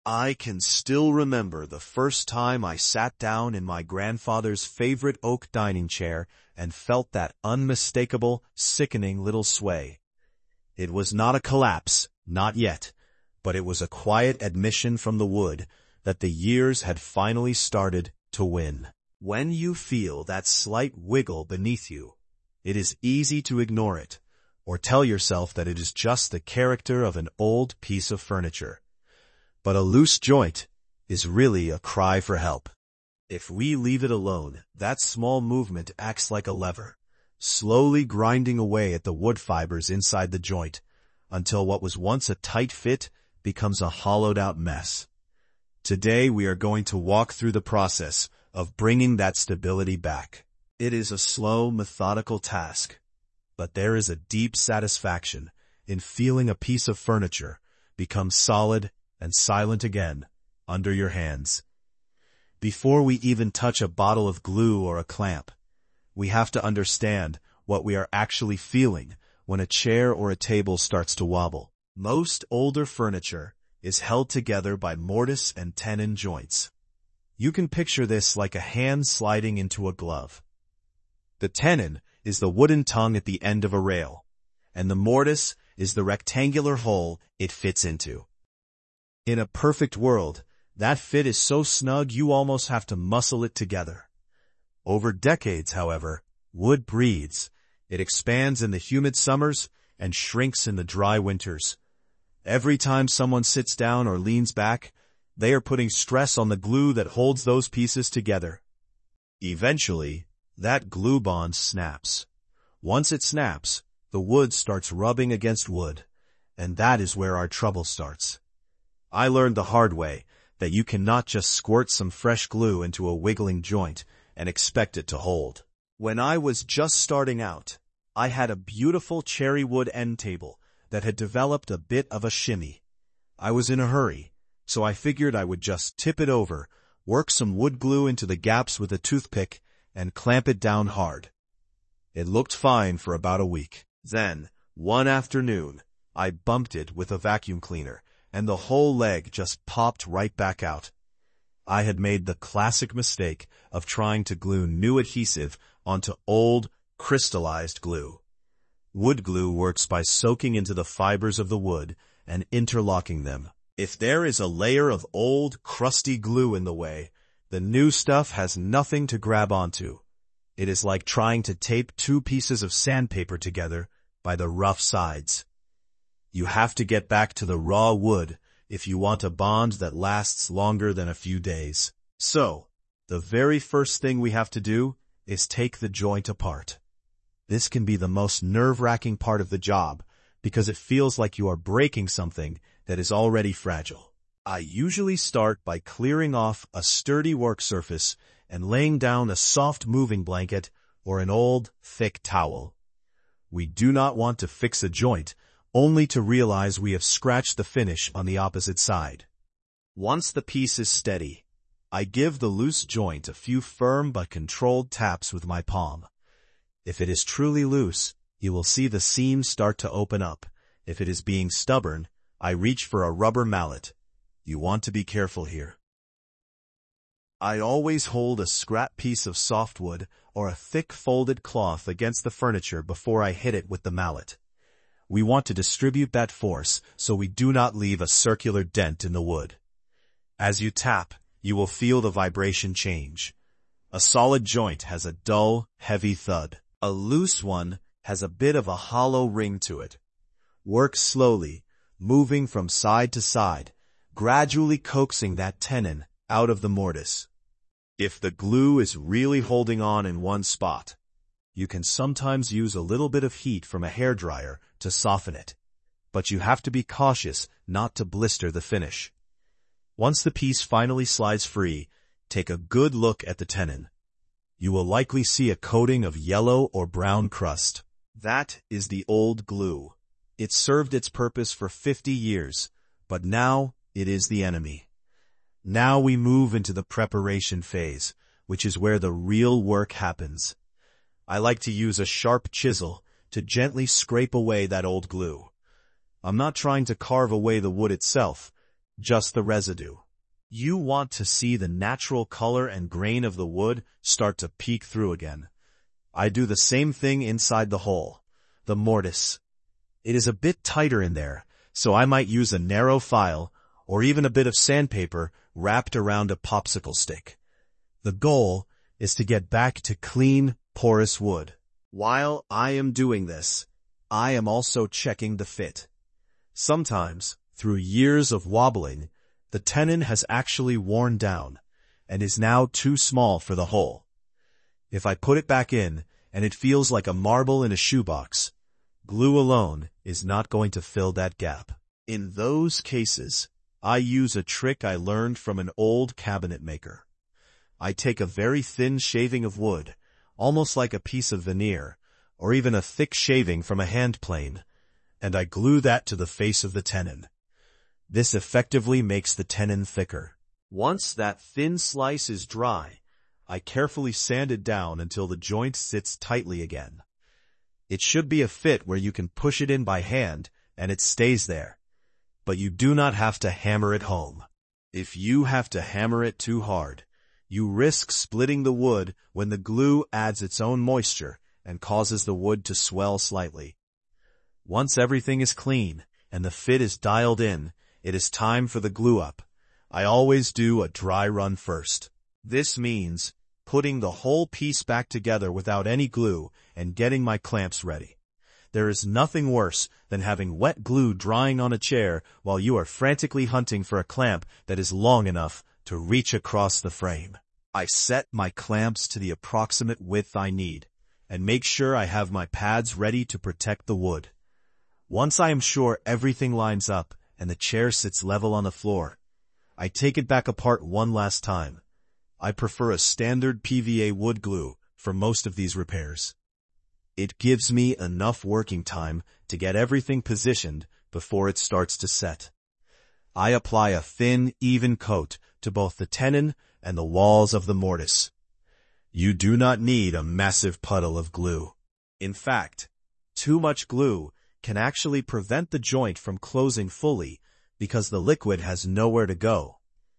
I can still remember the first time I sat down in my grandfather's favorite oak dining chair and felt that unmistakable, sickening little sway. It was not a collapse, not yet, but it was a quiet admission from the wood that the years had finally started to win. When you feel that slight wiggle beneath you, it is easy to ignore it, or tell yourself that it is just the character of an old piece of furniture. But a loose joint is really a cry for help. If we leave it alone, that small movement acts like a lever, slowly grinding away at the wood fibers inside the joint, until what was once a tight fit becomes a hollowed-out mess. Today we are going to walk through the process of bringing that stability back. It is a slow, methodical task, but there is a deep satisfaction in feeling a piece of furniture become solid and silent again under your hands. Before we even touch a bottle of glue or a clamp, we have to understand what we are actually feeling when a chair or a table starts to wobble. Most older furniture is held together by mortise and tenon joints. You can picture this like a hand sliding into a glove. The tenon is the wooden tongue at the end of a rail, and the mortise is the rectangular hole it fits into. In a perfect world, that fit is so snug you almost have to muscle it together. Over decades, however, wood breathes. It expands in the humid summers and shrinks in the dry winters. Every time someone sits down or leans back, they are putting stress on the glue that holds those pieces together. Eventually, that glue bond snaps. Once it snaps, the wood starts rubbing against wood, and that is where our trouble starts. I learned the hard way that you cannot just squirt some fresh glue into a wiggling joint and expect it to hold. When I was just starting out, I had a beautiful cherry wood end table that had developed a bit of a shimmy. I was in a hurry, so I figured I would just tip it over, work some wood glue into the gaps with a toothpick, and clamp it down hard. It looked fine for about a week. Then, one afternoon, I bumped it with a vacuum cleaner, and the whole leg just popped right back out. I had made the classic mistake of trying to glue new adhesive onto old, crystallized glue. Wood glue works by soaking into the fibers of the wood and interlocking them. If there is a layer of old, crusty glue in the way, the new stuff has nothing to grab onto. It is like trying to tape two pieces of sandpaper together by the rough sides. You have to get back to the raw wood if you want a bond that lasts longer than a few days. So, the very first thing we have to do is take the joint apart. This can be the most nerve-wracking part of the job because it feels like you are breaking something that is already fragile. I usually start by clearing off a sturdy work surface and laying down a soft moving blanket or an old, thick towel. We do not want to fix a joint only to realize we have scratched the finish on the opposite side. Once the piece is steady, I give the loose joint a few firm but controlled taps with my palm. If it is truly loose, you will see the seams start to open up. If it is being stubborn, I reach for a rubber mallet. You want to be careful here. I always hold a scrap piece of softwood or a thick folded cloth against the furniture before I hit it with the mallet. We want to distribute that force so we do not leave a circular dent in the wood. As you tap, you will feel the vibration change. A solid joint has a dull, heavy thud. A loose one has a bit of a hollow ring to it. Work slowly, moving from side to side, gradually coaxing that tenon out of the mortise. If the glue is really holding on in one spot, you can sometimes use a little bit of heat from a hairdryer to soften it, but you have to be cautious not to blister the finish. Once the piece finally slides free, take a good look at the tenon. You will likely see a coating of yellow or brown crust. That is the old glue. It served its purpose for 50 years, but now it is the enemy. Now we move into the preparation phase, which is where the real work happens. I like to use a sharp chisel to gently scrape away that old glue. I'm not trying to carve away the wood itself, just the residue. You want to see the natural color and grain of the wood start to peek through again. I do the same thing inside the hole, the mortise. It is a bit tighter in there, so I might use a narrow file or even a bit of sandpaper wrapped around a popsicle stick. The goal is to get back to clean, porous wood. While I am doing this, I am also checking the fit. Sometimes, through years of wobbling, the tenon has actually worn down and is now too small for the hole. If I put it back in and it feels like a marble in a shoebox, glue alone is not going to fill that gap. In those cases, I use a trick I learned from an old cabinet maker. I take a very thin shaving of wood, almost like a piece of veneer, or even a thick shaving from a hand plane, and I glue that to the face of the tenon. This effectively makes the tenon thicker. Once that thin slice is dry, I carefully sand it down until the joint sits tightly again. It should be a fit where you can push it in by hand and it stays there, but you do not have to hammer it home. If you have to hammer it too hard, you risk splitting the wood when the glue adds its own moisture and causes the wood to swell slightly. Once everything is clean and the fit is dialed in, it is time for the glue up. I always do a dry run first. This means putting the whole piece back together without any glue and getting my clamps ready. There is nothing worse than having wet glue drying on a chair while you are frantically hunting for a clamp that is long enough to reach across the frame. I set my clamps to the approximate width I need and make sure I have my pads ready to protect the wood. Once I am sure everything lines up and the chair sits level on the floor, I take it back apart one last time. I prefer a standard PVA wood glue for most of these repairs. It gives me enough working time to get everything positioned before it starts to set. I apply a thin, even coat to both the tenon and the walls of the mortise. You do not need a massive puddle of glue. In fact, too much glue can actually prevent the joint from closing fully because the liquid has nowhere to go.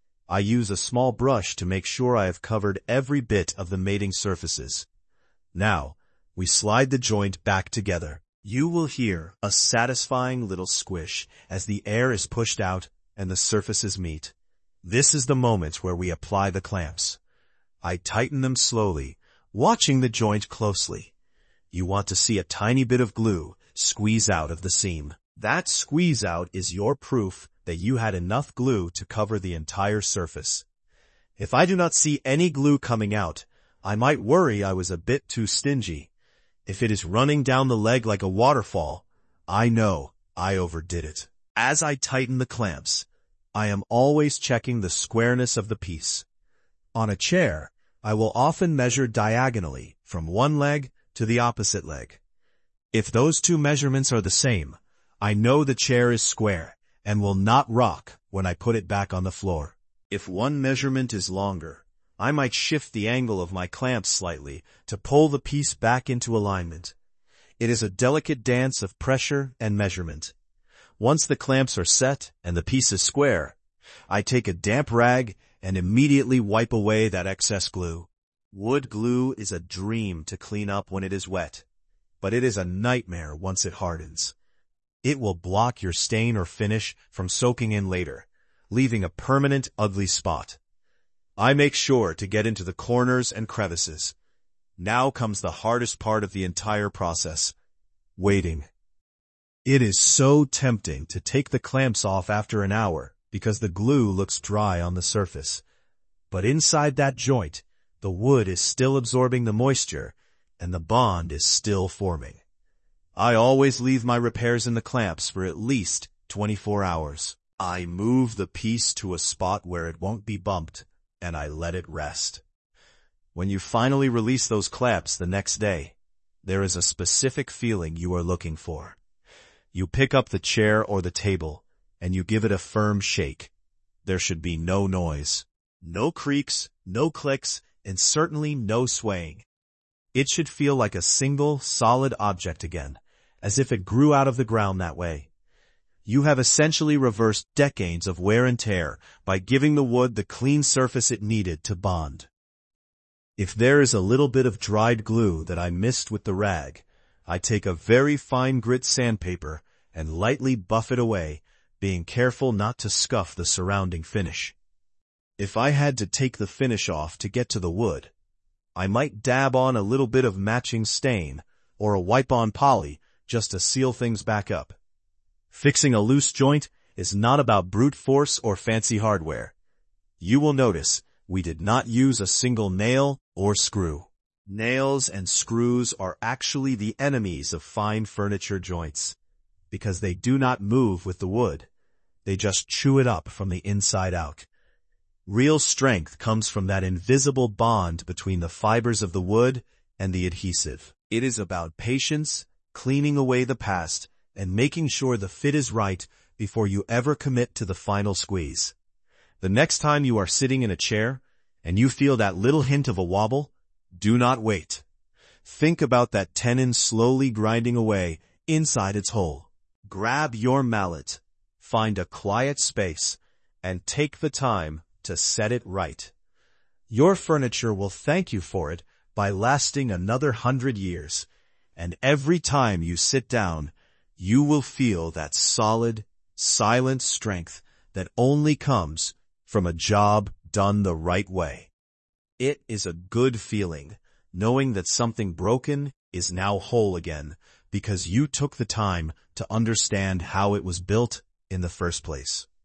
I use a small brush to make sure I have covered every bit of the mating surfaces. Now, we slide the joint back together. You will hear a satisfying little squish as the air is pushed out and the surfaces meet. This is the moment where we apply the clamps. I tighten them slowly, watching the joint closely. You want to see a tiny bit of glue squeeze out of the seam. That squeeze out is your proof that you had enough glue to cover the entire surface. If I do not see any glue coming out, I might worry I was a bit too stingy. If it is running down the leg like a waterfall, I know I overdid it. As I tighten the clamps, I am always checking the squareness of the piece. On a chair, I will often measure diagonally from one leg to the opposite leg. If those two measurements are the same, I know the chair is square and will not rock when I put it back on the floor. If one measurement is longer, I might shift the angle of my clamps slightly to pull the piece back into alignment. It is a delicate dance of pressure and measurement. Once the clamps are set and the piece is square, I take a damp rag and immediately wipe away that excess glue. Wood glue is a dream to clean up when it is wet, but it is a nightmare once it hardens. It will block your stain or finish from soaking in later, leaving a permanent ugly spot. I make sure to get into the corners and crevices. Now comes the hardest part of the entire process: waiting. It is so tempting to take the clamps off after an hour because the glue looks dry on the surface. But inside that joint, the wood is still absorbing the moisture and the bond is still forming. I always leave my repairs in the clamps for at least 24 hours. I move the piece to a spot where it won't be bumped, and I let it rest. When you finally release those clamps the next day, there is a specific feeling you are looking for. You pick up the chair or the table, and you give it a firm shake. There should be no noise. No creaks, no clicks, and certainly no swaying. It should feel like a single, solid object again, as if it grew out of the ground that way. You have essentially reversed decades of wear and tear by giving the wood the clean surface it needed to bond. If there is a little bit of dried glue that I missed with the rag, I take a very fine grit sandpaper and lightly buff it away, being careful not to scuff the surrounding finish. If I had to take the finish off to get to the wood, I might dab on a little bit of matching stain or a wipe-on poly just to seal things back up. Fixing a loose joint is not about brute force or fancy hardware. You will notice we did not use a single nail or screw. Nails and screws are actually the enemies of fine furniture joints, because they do not move with the wood. They just chew it up from the inside out. Real strength comes from that invisible bond between the fibers of the wood and the adhesive. It is about patience, cleaning away the past, and making sure the fit is right before you ever commit to the final squeeze. The next time you are sitting in a chair and you feel that little hint of a wobble, do not wait. Think about that tenon slowly grinding away inside its hole. Grab your mallet, find a quiet space, and take the time to set it right. Your furniture will thank you for it by lasting another 100 years, and every time you sit down, you will feel that solid, silent strength that only comes from a job done the right way. It is a good feeling, knowing that something broken is now whole again, because you took the time to understand how it was built in the first place.